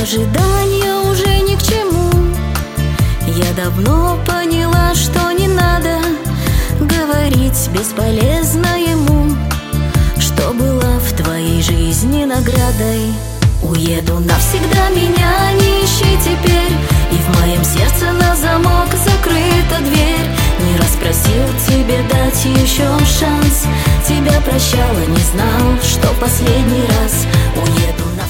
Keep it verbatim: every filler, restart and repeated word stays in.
Ожидание уже ни к чему. Я давно поняла, что не надо говорить бесполезно ему, что было в твоей жизни наградой. Уеду навсегда, меня не ищи теперь, и в моем сердце на замок закрыта дверь. Не раз просил тебе дать еще шанс, тебя прощала, не знал, что последний раз. Уеду навсегда.